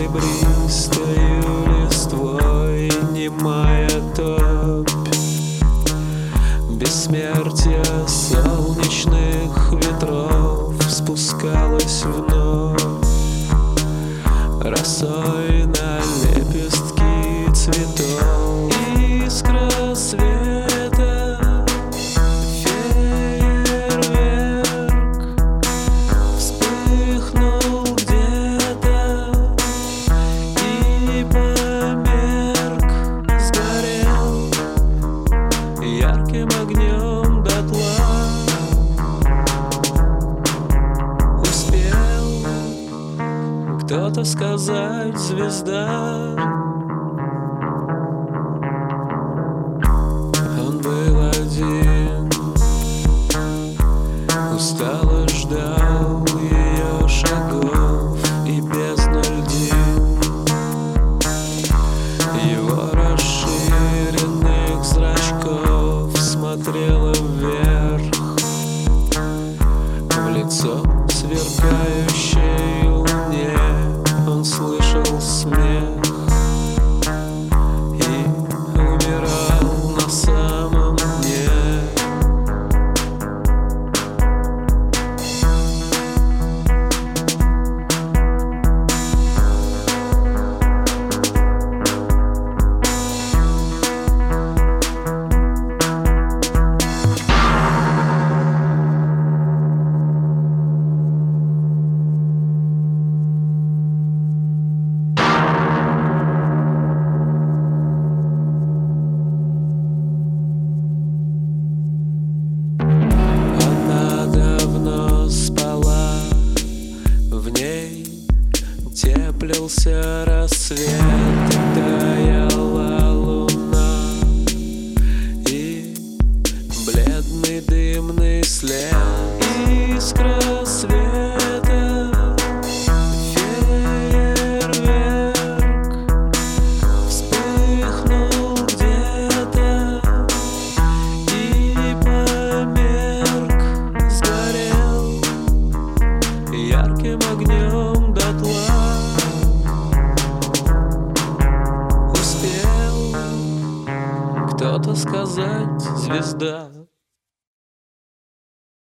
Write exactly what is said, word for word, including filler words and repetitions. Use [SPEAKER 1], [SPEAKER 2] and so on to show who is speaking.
[SPEAKER 1] серебристою листвой немая топь. Бессмертие солнечных ветров спускалось вновь росой на лепестки цветов. Искра света, фейерверк вспыхнул где-то и померк, сгорел ярким огнем дотла. Успел кто-то сказать: звезда. Он был один, устало ждал ее шагов и бездна льдин его расширенных зрачков смотрела вверх в лицо сверкающей луне. Он слышал смех и умирал на самом дне. Теплился рассвет, таяла луна, и бледный дымный след. Искра света, фейерверк вспыхнул где-то и померк, сгорел ярким огнем дотла. Кто-то сказать: звезда.